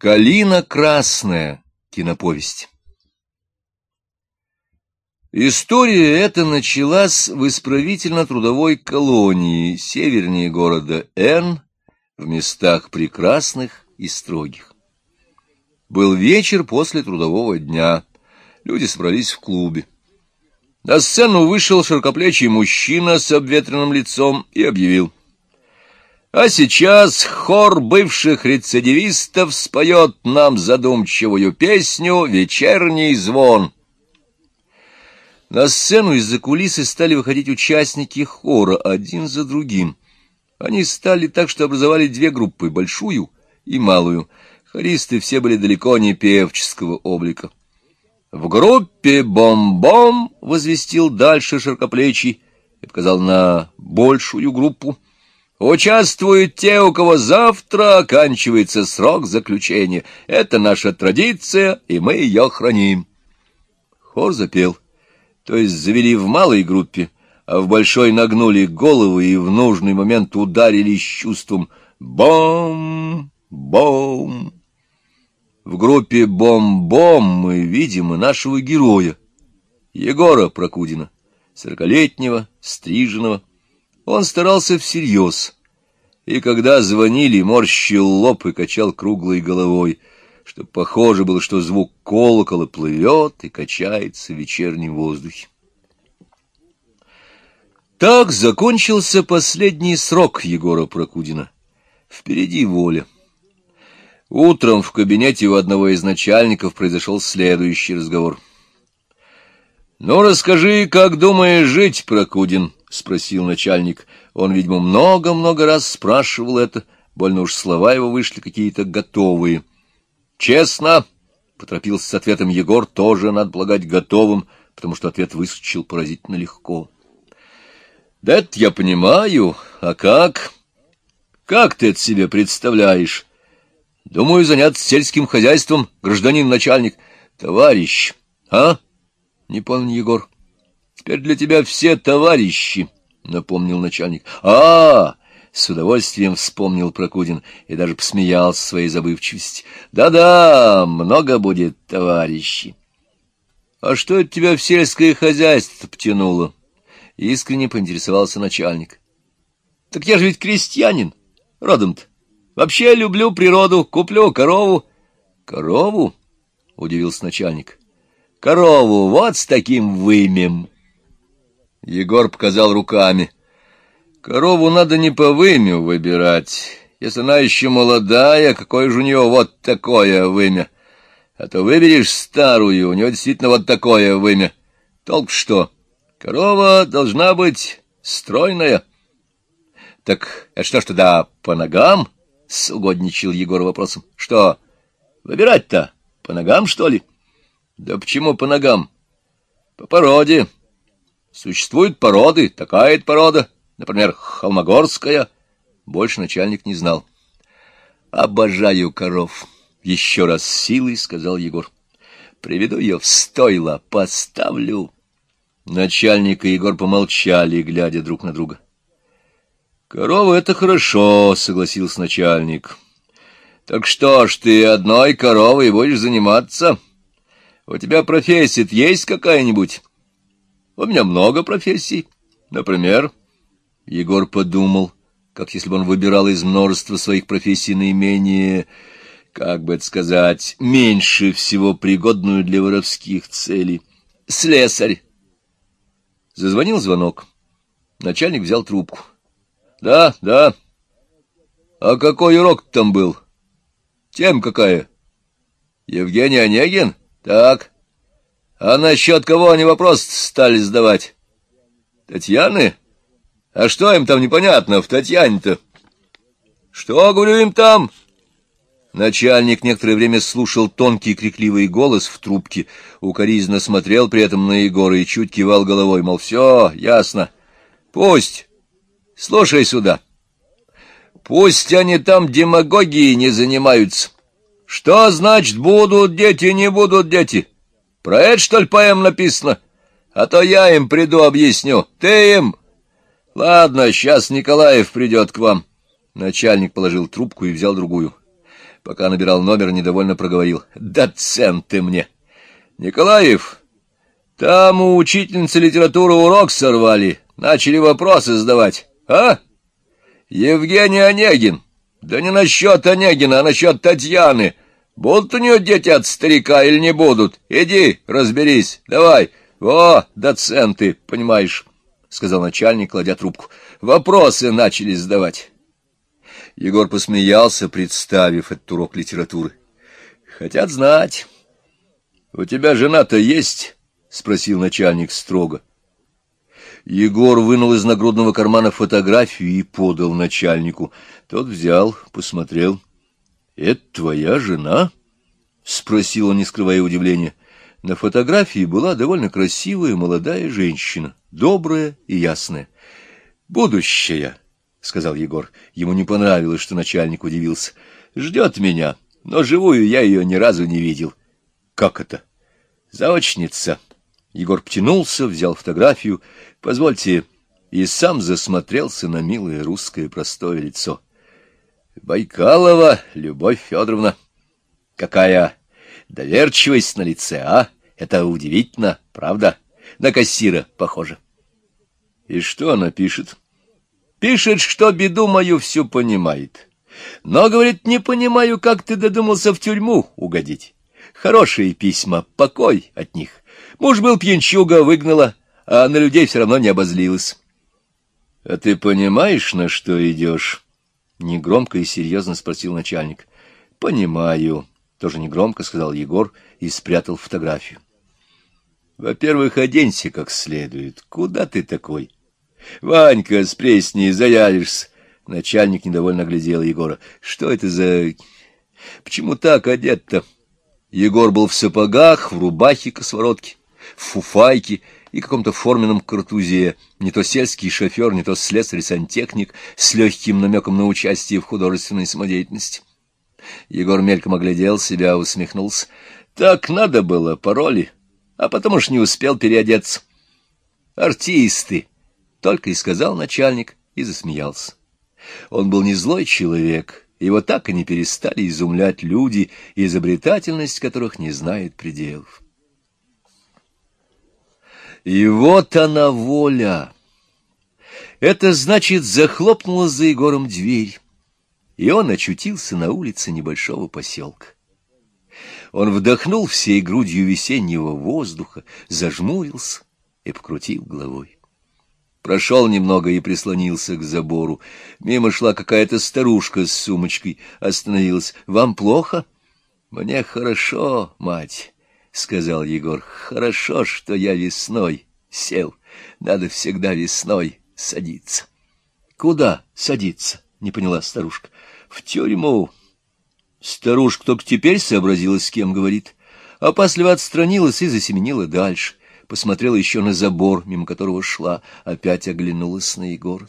Калина красная. Киноповесть. История эта началась в исправительно-трудовой колонии севернее города Н, в местах прекрасных и строгих. Был вечер после трудового дня. Люди собрались в клубе. На сцену вышел широкоплечий мужчина с обветренным лицом и объявил: «А сейчас хор бывших рецидивистов споет нам задумчивую песню «Вечерний звон». На сцену из-за кулисы стали выходить участники хора один за другим. Они стали так, что образовали две группы, большую и малую. Хористы все были далеко не певческого облика. «В группе бом-бом», — возвестил дальше широкоплечий и показал на большую группу, «участвуют те, у кого завтра оканчивается срок заключения. Это наша традиция, и мы ее храним». Хор запел, то есть завели в малой группе, а в большой нагнули головы и в нужный момент ударили с чувством «бом-бом». В группе «Бом-бом» мы видим и нашего героя, Егора Прокудина, 40-летнего, стриженного. Он старался всерьез, и когда звонили, морщил лоб и качал круглой головой, чтобы похоже было, что звук колокола плывет и качается в вечернем воздухе. Так закончился последний срок Егора Прокудина. Впереди воля. Утром в кабинете у одного из начальников произошел следующий разговор. «Ну, расскажи, как думаешь жить, Прокудин?» — спросил начальник. Он, видимо, много-много раз спрашивал это, больно уж слова его вышли какие-то готовые. «Честно?» — поторопился с ответом Егор, тоже, надо полагать, готовым, потому что ответ выскочил поразительно легко. «Да это я понимаю. А как? Как ты это себе представляешь?» «Думаю, заняться сельским хозяйством, гражданин начальник». «Товарищ, а?» — не понял Егор. «Теперь для тебя все товарищи», — напомнил начальник. С удовольствием вспомнил Прокудин и даже посмеялся своей забывчивости. «Да-да, много будет товарищей». «А что это тебя в сельское хозяйство потянуло?» — искренне поинтересовался начальник. «Так я же ведь крестьянин, родом-то. Вообще люблю природу, куплю корову». «Корову?» — удивился начальник. «Корову вот с таким вымем». Егор показал руками. «Корову надо не по вымю выбирать. Если она еще молодая, какое же у нее вот такое вымя? А то выберешь старую, у нее действительно вот такое вымя. Толк что? Корова должна быть стройная». «Так это что ж тогда, по ногам?» — сугодничал Егор вопросом. «Что, выбирать-то? По ногам, что ли?» «Да почему по ногам? По породе. Существуют породы, такая-то порода, например, холмогорская». Больше начальник не знал. «Обожаю коров», — еще раз с силой сказал Егор. «Приведу ее в стойло, поставлю». Начальник и Егор помолчали, глядя друг на друга. «Корова — это хорошо», — согласился начальник. «Так что ж, ты одной коровой будешь заниматься? У тебя профессия есть какая-нибудь?» «У меня много профессий. Например...» Егор подумал, как если бы он выбирал из множества своих профессий наименее, как бы это сказать, меньше всего пригодную для воровских целей. «Слесарь». Зазвонил звонок. Начальник взял трубку. «Да, да. А какой урок там был? Тема какая? Евгений Онегин? Так. А насчет кого они вопрос стали задавать? Татьяны? А что им там непонятно в Татьяне-то? Что, говорю, им там?» Начальник некоторое время слушал тонкий крикливый голос в трубке, укоризненно смотрел при этом на Егора и чуть кивал головой, мол, все, ясно. «Пусть. Слушай сюда. Пусть они там демагогией не занимаются. Что значит будут дети, не будут дети? Про это, что ли, поэм написано? А то я им приду объясню. Ты им...» «Ладно, сейчас Николаев придет к вам». Начальник положил трубку и взял другую. Пока набирал номер, недовольно проговорил: «Доцент ты мне!» «Николаев, там у учительницы литературы урок сорвали, начали вопросы задавать. А? Евгений Онегин. Да не насчет Онегина, а насчет Татьяны. Будут у нее дети от старика или не будут? Иди, разберись, давай. О, доценты, понимаешь», — сказал начальник, кладя трубку. «Вопросы начали задавать». Егор посмеялся, представив этот урок литературы. «Хотят знать. У тебя жена-то есть?» — спросил начальник строго. Егор вынул из нагрудного кармана фотографию и подал начальнику. Тот взял, посмотрел. «Это твоя жена?» — спросил он, не скрывая удивления. На фотографии была довольно красивая молодая женщина, добрая и ясная. «Будущая», — сказал Егор. Ему не понравилось, что начальник удивился. «Ждет меня, но живую я ее ни разу не видел». «Как это?» «Заочница». Егор потянулся, взял фотографию. «Позвольте», и сам засмотрелся на милое русское простое лицо. «Байкалова Любовь Федоровна. Какая доверчивость на лице, а? Это удивительно, правда? На кассира похоже». «И что она пишет?» «Пишет, что беду мою всю понимает. Но, говорит, не понимаю, как ты додумался в тюрьму угодить. Хорошие письма, покой от них. Муж был пьянчуга, выгнала, а на людей все равно не обозлилась». «А ты понимаешь, на что идешь?» — негромко и серьезно спросил начальник. «Понимаю», — тоже негромко сказал Егор и спрятал фотографию. «Во-первых, оденься как следует. Куда ты такой? Ванька, с Пресней заявишься». Начальник недовольно глядел Егора. «Что это за... Почему так одет-то?» Егор был в сапогах, в рубахе-косоворотке, в фуфайке и каком-то форменном картузе, не то сельский шофер, не то слесарь-сантехник с легким намеком на участие в художественной самодеятельности. Егор мельком оглядел себя, усмехнулся. «Так надо было, пароли, а потом уж не успел переодеться». «Артисты!» — только и сказал начальник и засмеялся. Он был не злой человек, его так и не перестали изумлять люди, изобретательность которых не знает пределов. И вот она воля. Это значит, захлопнулась за Егором дверь, и он очутился на улице небольшого поселка. Он вдохнул всей грудью весеннего воздуха, зажмурился и покрутил головой. Прошел немного и прислонился к забору. Мимо шла какая-то старушка с сумочкой, остановилась. «Вам плохо?» «Мне хорошо, мать», — сказал Егор. «Хорошо, что я весной сел. Надо всегда весной садиться». «Куда садиться?» — не поняла старушка. «В тюрьму». Старушка только теперь сообразила, с кем говорит. Опасливо отстранилась и засеменила дальше. Посмотрела еще на забор, мимо которого шла, опять оглянулась на Егора.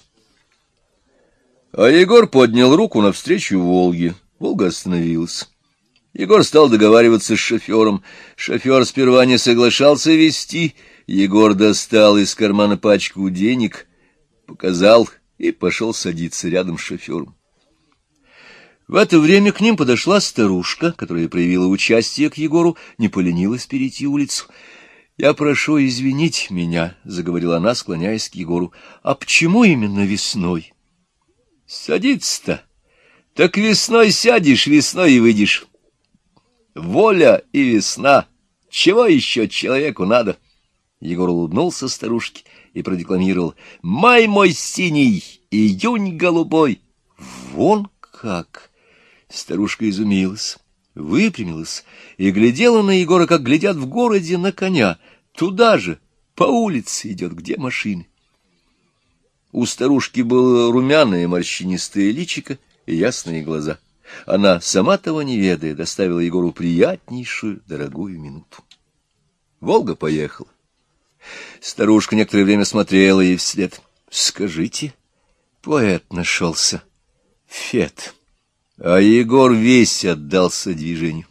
А Егор поднял руку навстречу Волге. Волга остановилась. Егор стал договариваться с шофером. Шофер сперва не соглашался везти. Егор достал из кармана пачку денег, показал и пошел садиться рядом с шофером. В это время к ним подошла старушка, которая проявила участие к Егору, не поленилась перейти улицу. «Я прошу извинить меня», — заговорила она, склоняясь к Егору. «А почему именно весной?» «Садиться-то? Так весной сядешь, весной и выйдешь. Воля и весна. Чего еще человеку надо?» Егор улыбнулся старушке и продекламировал: «Май мой синий, июнь голубой». «Вон как!» Старушка изумилась, выпрямилась и глядела на Егора, как глядят в городе на коня. Туда же, по улице идет, где машины. У старушки было румяное морщинистое личико и ясные глаза. Она, сама того не ведая, доставила Егору приятнейшую, дорогую минуту. Волга поехала. Старушка некоторое время смотрела ей вслед. «Скажите, поэт нашелся, Фет». А Егор весь отдался движению.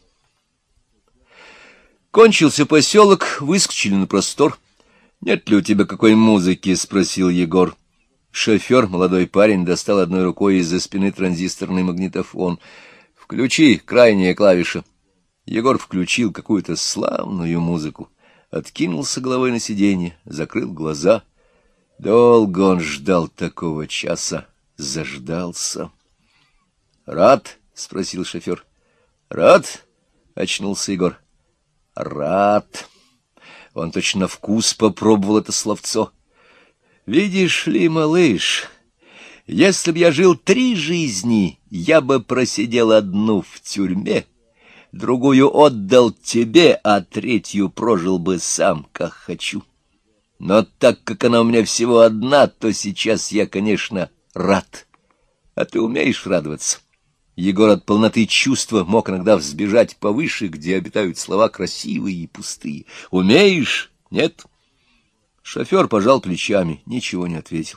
Кончился поселок, выскочили на простор. «Нет ли у тебя какой музыки?» — спросил Егор. Шофер, молодой парень, достал одной рукой из-за спины транзисторный магнитофон. В Включи крайняя клавиша. Егор включил какую-то славную музыку, откинулся головой на сиденье, закрыл глаза. Долго он ждал такого часа, заждался. — Рад? — спросил шофер. — Рад? — очнулся Егор. — Рад. Он точно на вкус попробовал это словцо. — Видишь ли, малыш, если б я жил 3 жизни, я бы просидел одну в тюрьме, другую отдал тебе, а 3-ю прожил бы сам, как хочу. Но так как она у меня всего одна, то сейчас я, конечно, рад. А ты умеешь радоваться? Егор от полноты чувства мог иногда взбежать повыше, где обитают слова красивые и пустые. Умеешь? Нет? Шофер пожал плечами, ничего не ответил.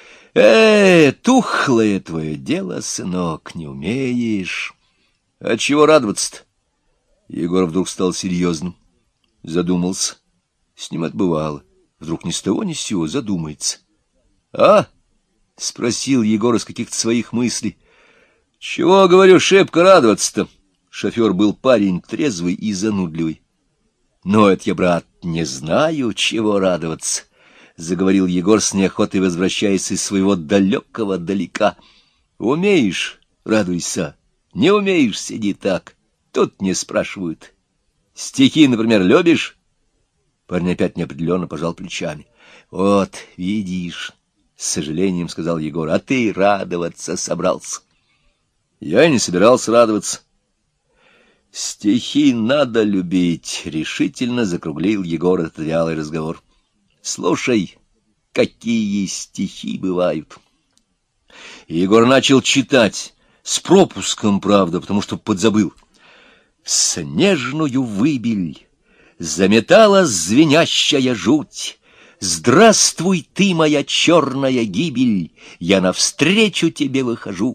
Тухлое твое дело, сынок, не умеешь. А чего радоваться-то? Егор вдруг стал серьезным, задумался. С ним это бывало. Вдруг ни с того ни с сего задумается. — А? — спросил Егор из каких-то своих мыслей. — Чего, говорю, шибко радоваться-то? Шофер был парень трезвый и занудливый. — Но это я, брат, не знаю, чего радоваться, — заговорил Егор с неохотой, возвращаясь из своего далекого далека. — Умеешь — радуйся, не умеешь — сиди так. Тут не спрашивают. Стихи, например, любишь? Парень опять неопределенно пожал плечами. — Вот, видишь, — с сожалением сказал Егор, — а ты радоваться собрался. Я и не собирался радоваться. — Стихи надо любить, — решительно закруглил Егор этот вялый разговор. — Слушай, какие стихи бывают. Егор начал читать, с пропуском, правда, потому что подзабыл. В снежную выбель заметала звенящая жуть. Здравствуй ты, моя черная гибель, я навстречу тебе выхожу.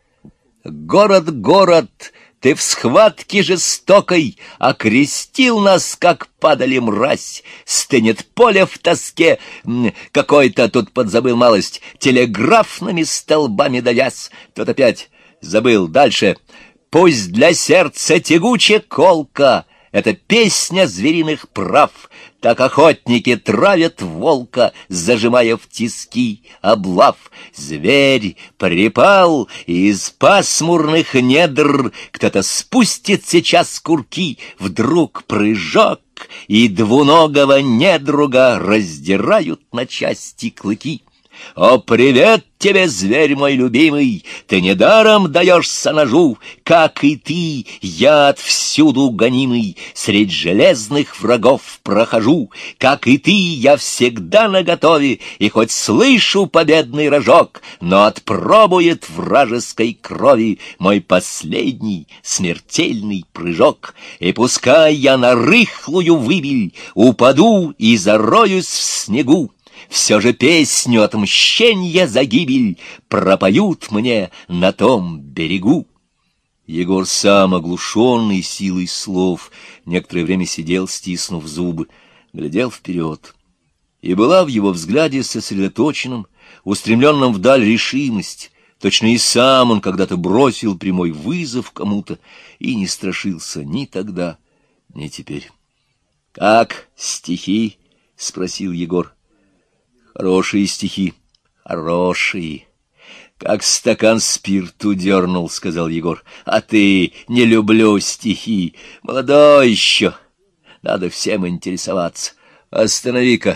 Город, город, ты в схватке жестокой окрестил нас, как падали мразь. Стынет поле в тоске, какой-то тут подзабыл малость, телеграфными столбами давясь. Тот опять забыл дальше. Пусть для сердца тягуче колка, это песня звериных прав. Так охотники травят волка, зажимая в тиски облав. Зверь припал из пасмурных недр, кто-то спустит сейчас курки, вдруг прыжок, и двуногого недруга раздирают на части клыки. О, привет тебе, зверь мой любимый, ты недаром даешься ножу, как и ты, я отвсюду гонимый, средь железных врагов прохожу, как и ты, я всегда наготове, и хоть слышу победный рожок, но отпробует вражеской крови мой последний смертельный прыжок, и пускай я на рыхлую выбель упаду и зароюсь в снегу, все же песню отмщения за гибель пропоют мне на том берегу. Егор, сам оглушенный силой слов, некоторое время сидел, стиснув зубы, глядел вперед. И была в его взгляде сосредоточенном, устремленном вдаль решимость. Точно и сам он когда-то бросил прямой вызов кому-то и не страшился ни тогда, ни теперь. — Как стихи? — спросил Егор. Хорошие стихи, хорошие. Как стакан спирту дернул, — сказал Егор. А ты: не люблю стихи, молодой еще, надо всем интересоваться. Останови-ка,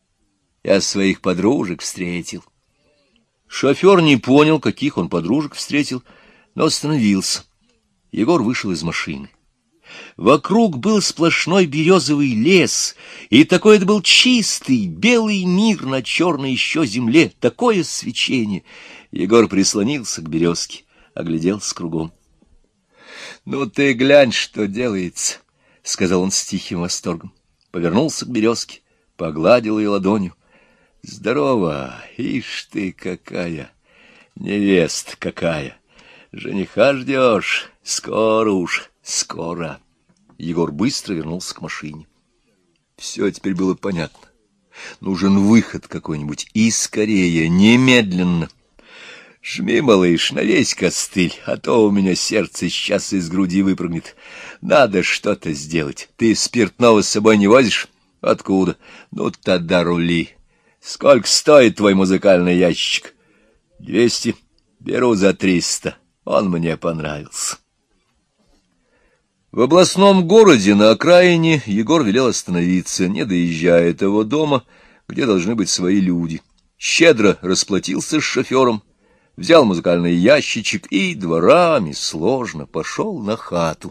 я своих подружек встретил. Шофер не понял, каких он подружек встретил, но остановился. Егор вышел из машины. Вокруг был сплошной березовый лес, и такой это был чистый, белый мир на черной еще земле, такое свечение. Егор прислонился к березке, огляделся кругом. — Ну ты глянь, что делается, — сказал он с тихим восторгом. Повернулся к березке, погладил ее ладонью. — Здорово, ишь ты какая, невеста какая, жениха ждешь, скоро уж, скоро. Егор быстро вернулся к машине. Все теперь было понятно. Нужен выход какой-нибудь, и скорее, немедленно. Жми, малыш, на весь костыль, а то у меня сердце сейчас из груди выпрыгнет. Надо что-то сделать. Ты спиртного с собой не возишь? Откуда? Ну, тогда рули. Сколько стоит твой музыкальный ящичек? 200. Беру за 300. Он мне понравился. В областном городе на окраине Егор велел остановиться, не доезжая того дома, где должны быть свои люди. Щедро расплатился с шофером, взял музыкальный ящичек и дворами сложно пошел на хату.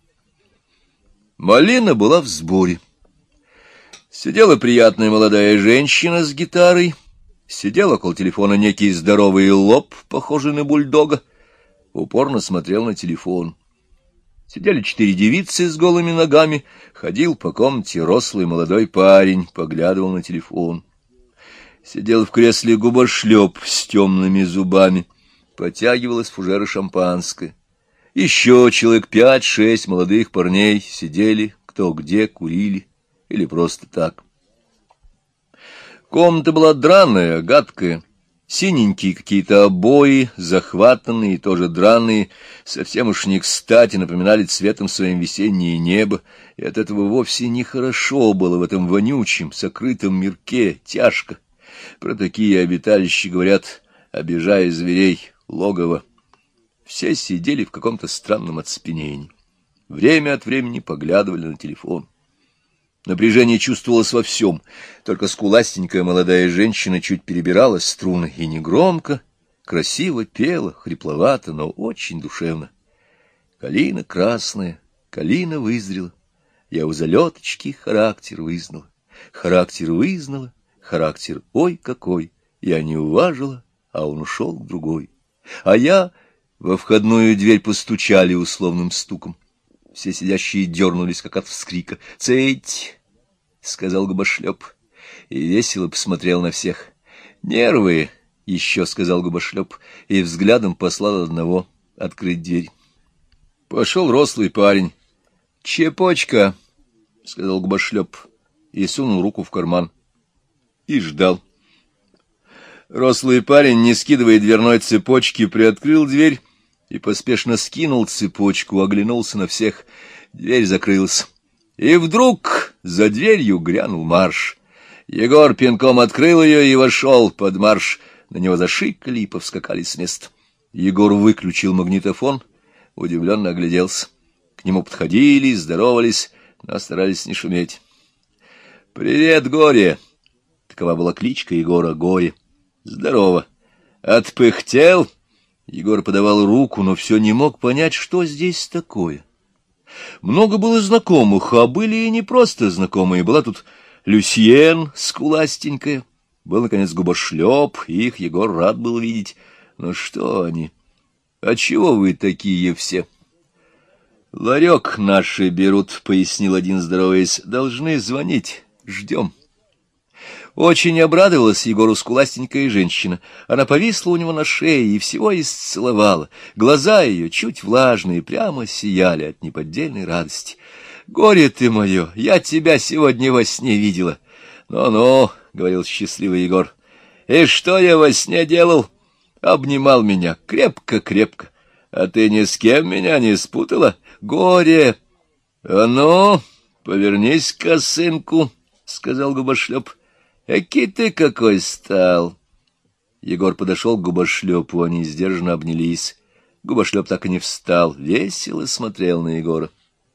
Малина была в сборе. Сидела приятная молодая женщина с гитарой, сидел около телефона некий здоровый лоб, похожий на бульдога, упорно смотрел на телефон. Сидели 4 девицы с голыми ногами, ходил по комнате рослый молодой парень, поглядывал на телефон. Сидел в кресле губошлеп с темными зубами, потягивал из фужера шампанское. Еще человек 5-6 молодых парней сидели кто где, курили или просто так. Комната была драная, гадкая. Синенькие какие-то обои, захватанные и тоже драные, совсем уж не кстати напоминали цветом своим весеннее небо, и от этого вовсе нехорошо было в этом вонючем, сокрытом мирке, тяжко. Про такие обиталища говорят, обижая зверей, логово. Все сидели в каком-то странном оцепенении. Время от времени поглядывали на телефон. Напряжение чувствовалось во всем, только скуластенькая молодая женщина чуть перебирала струны и негромко, красиво пела, хрипловато, но очень душевно. Калина красная, калина вызрела, я у залеточки характер вызнала, характер ой какой, я не уважила, а он ушел к другой. А я во входную дверь постучали условным стуком. Все сидящие дернулись, как от вскрика. «Цыть!» — сказал губошлеп, и весело посмотрел на всех. «Нервы!» — еще сказал губошлеп, и взглядом послал одного открыть дверь. Пошел рослый парень. «Чепочка!» — сказал губошлеп, и сунул руку в карман. И ждал. Рослый парень, не скидывая дверной цепочки, приоткрыл дверь и поспешно скинул цепочку, оглянулся на всех. Дверь закрылась. И вдруг за дверью грянул марш. Егор пинком открыл ее и вошел под марш. На него зашикали и повскакали с места. Егор выключил магнитофон, удивленно огляделся. К нему подходили, здоровались, но старались не шуметь. «Привет, Горе!» Такова была кличка Егора, Горе. «Здорово!» «Отпыхтел?» Егор подавал руку, но все не мог понять, что здесь такое. Много было знакомых, а были и не просто знакомые. Была тут Люсьен, скуластенькая. Был, наконец, губошлеп, их Егор рад был видеть. Но что они? А чего вы такие все? «Ларек наши берут», — пояснил один, здороваясь. «Должны звонить. Ждем». Очень обрадовалась Егору скуластенькая женщина. Она повисла у него на шее и всего исцеловала. Глаза ее, чуть влажные, прямо сияли от неподдельной радости. «Горе ты мое, я тебя сегодня во сне видела». «Ну-ну», — говорил счастливый Егор. «И что я во сне делал?» «Обнимал меня крепко-крепко. А ты ни с кем меня не спутала? Горе!» «А ну, повернись к косынку», — сказал губошлеп. «Эки ты какой стал!» Егор подошел к губошлепу, они сдержанно обнялись. Губошлеп так и не встал, весело смотрел на Егора.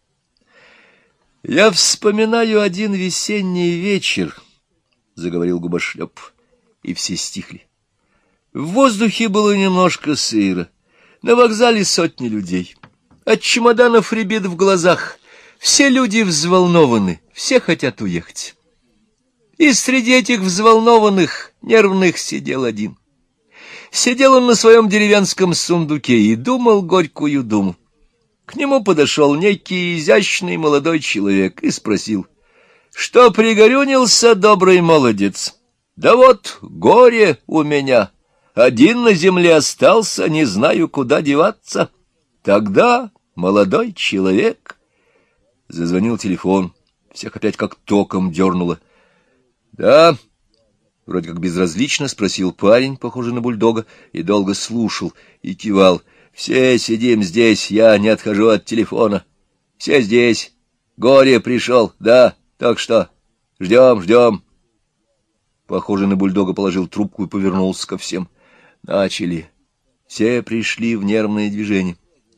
«Я вспоминаю один весенний вечер», — заговорил губошлеп, и все стихли. В воздухе было немножко сыро, на вокзале сотни людей. От чемоданов рябит в глазах, все люди взволнованы, все хотят уехать. И среди этих взволнованных, нервных сидел один. Сидел он на своем деревенском сундуке и думал горькую думу. К нему подошел некий изящный молодой человек и спросил: «Что пригорюнился, добрый молодец? Да вот горе у меня, один на земле остался, не знаю, куда деваться». Тогда молодой человек... Зазвонил телефон, всех опять как током дернуло. «Да, Вроде как безразлично спросил парень, похожий на бульдога, и долго слушал, и кивал. Все сидим здесь, я не отхожу от телефона. Все здесь. Горе пришел, да, так что ждем. Похожий на бульдога положил трубку и повернулся ко всем. Начали. Все пришли в нервное движение.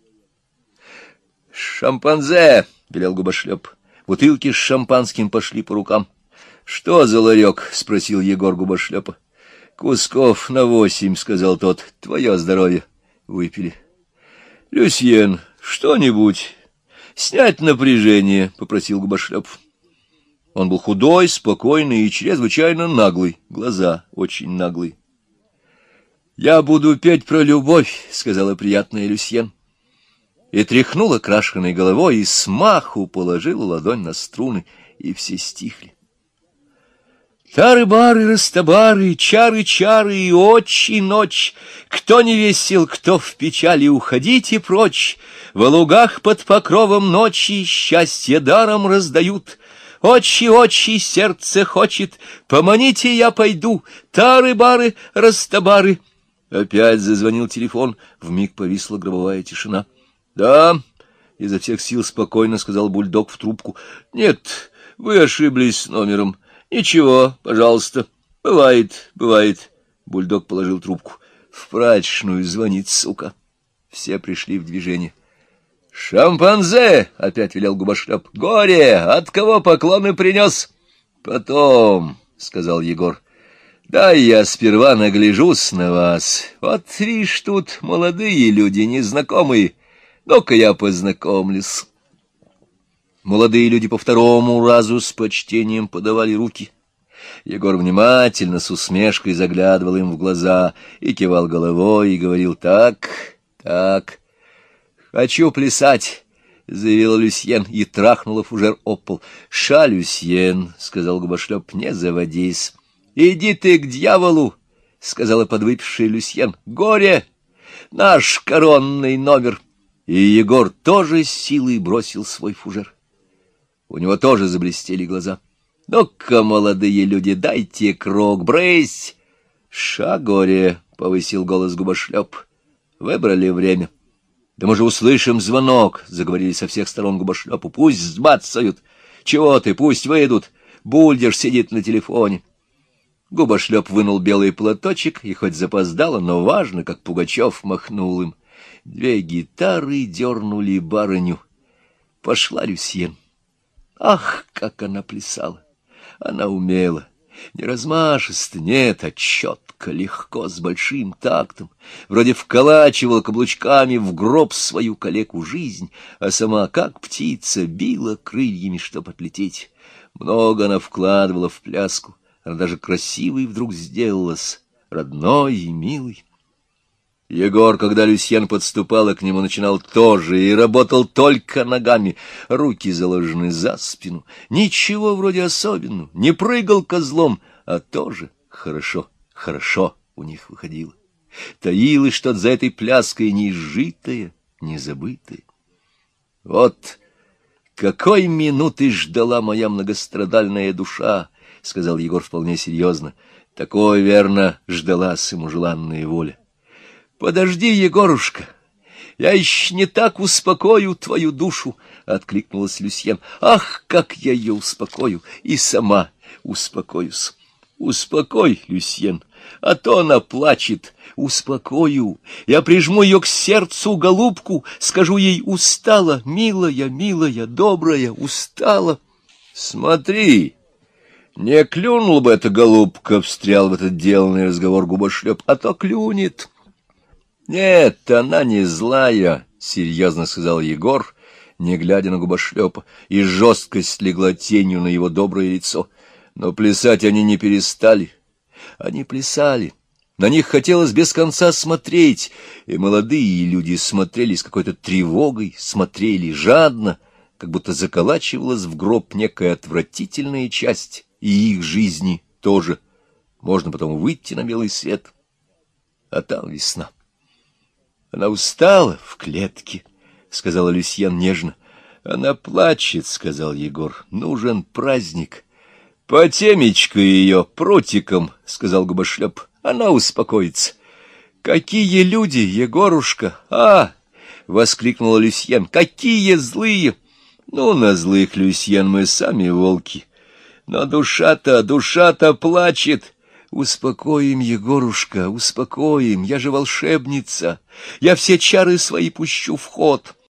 «Шампанзе!» — велел губошлеп. Бутылки с шампанским пошли по рукам. «Что за ларек?» — спросил Егор губошлепа. «Кусков на 8, — сказал тот. — Твое здоровье». Выпили. «Люсьен, что-нибудь снять напряжение?» — попросил губошлеп. Он был худой, спокойный и чрезвычайно наглый. Глаза очень наглые. «Я буду петь про любовь», — сказала приятная Люсьен. И тряхнула крашеной головой, и смаху положила ладонь на струны, и все стихли. Тары-бары, растобары, чары-чары и очи ночь. Кто не весел, кто в печали, уходите прочь. Во лугах под покровом ночи счастье даром раздают. Очи, сердце хочет, поманите, я пойду. Тары-бары, растобары. Опять зазвонил телефон, вмиг повисла гробовая тишина. «Да», — изо всех сил спокойно сказал бульдог в трубку. «Нет, вы ошиблись с номером. Ничего, пожалуйста. Бывает. Бульдог положил трубку. «В прачечную звонит, сука». Все пришли в движение. «Шампанзе!» — опять велел губошлеп. «Горе! От кого поклоны принес?» «Потом», — сказал Егор. «Дай я сперва нагляжусь на вас. Вот видишь, тут молодые люди, незнакомые. Ну-ка я познакомлюсь». Молодые люди по второму разу с почтением подавали руки. Егор внимательно, с усмешкой заглядывал им в глаза и кивал головой, и говорил: «Так. Хочу плясать», — заявила Люсьен и трахнула фужер об пол. «Ша, Люсьен», — сказал губошлеп, — «не заводись». «Иди ты к дьяволу», — сказала подвыпившая Люсьен. «Горе! Наш коронный номер». И Егор тоже с силой бросил свой фужер. У него тоже заблестели глаза. «Ну-ка, молодые люди, дайте крок, брысь!» «Ша, горе!» — повысил голос губошлеп. «Выбрали время». «Да мы же услышим звонок!» — заговорили со всех сторон губошлепу. «Пусть сбацают! Чего ты? Пусть выйдут! Бульдер сидит на телефоне!» Губошлеп вынул белый платочек, и хоть запоздало, но важно, как Пугачев махнул им. Две гитары дернули барыню. Пошла Люсьен. Ах, как она плясала! Она умела. Не размашисто, нет, а четко, легко, с большим тактом. Вроде вколачивала каблучками в гроб свою калеку жизнь, а сама, как птица, била крыльями, чтоб отлететь. Много она вкладывала в пляску. Она даже красивой вдруг сделалась, родной и милой. Егор, когда Люсьен подступала к нему, начинал тоже и работал только ногами, руки заложены за спину. Ничего вроде особенного, не прыгал козлом, а тоже хорошо у них выходило. Таилось что-то за этой пляской неизжитое, незабытое. Вот какой минуты ждала моя многострадальная душа, — сказал Егор вполне серьезно. Такой, верно, ждалась ему желанная воля. — Подожди, Егорушка, я еще не так успокою твою душу, — откликнулась Люсьен. — Ах, как я ее успокою, и сама успокоюсь. — Успокой, Люсьен, а то она плачет. Успокою, я прижму ее к сердцу, голубку, скажу ей: устала, милая, добрая, устала. — Смотри! Не клюнул бы эта голубка, — встрял в этот деланный разговор губошлеп, — а то клюнет. — Нет, она не злая, — серьезно сказал Егор, не глядя на губошлепа, и жесткость легла тенью на его доброе лицо. Но плясать они не перестали. Они плясали. На них хотелось без конца смотреть, и молодые люди смотрели с какой-то тревогой, смотрели жадно, как будто заколачивалась в гроб некая отвратительная часть, и их жизни тоже. Можно потом выйти на белый свет, а там весна. Она устала в клетке, — сказала Люсьен нежно. Она плачет, — сказал Егор. Нужен праздник. — По темечко ее, прутиком, — сказал губошлеп, — она успокоится. — Какие люди, Егорушка! — воскликнула Люсьен. — Какие злые! Ну, на злых, Люсьен, мы сами волки. Но душа-то плачет. Успокоим, Егорушка, успокоим. Я же волшебница. Я все чары свои пущу в ход.